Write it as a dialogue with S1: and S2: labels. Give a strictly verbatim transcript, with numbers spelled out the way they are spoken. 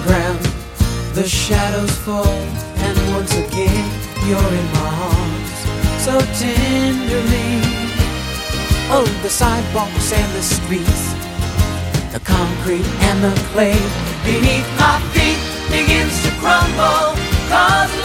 S1: ground, the shadows fall, and once again you're in my arms, so tenderly. Oh, the sidewalks and the streets, the concrete and the clay beneath my feet begins to crumble, 'cause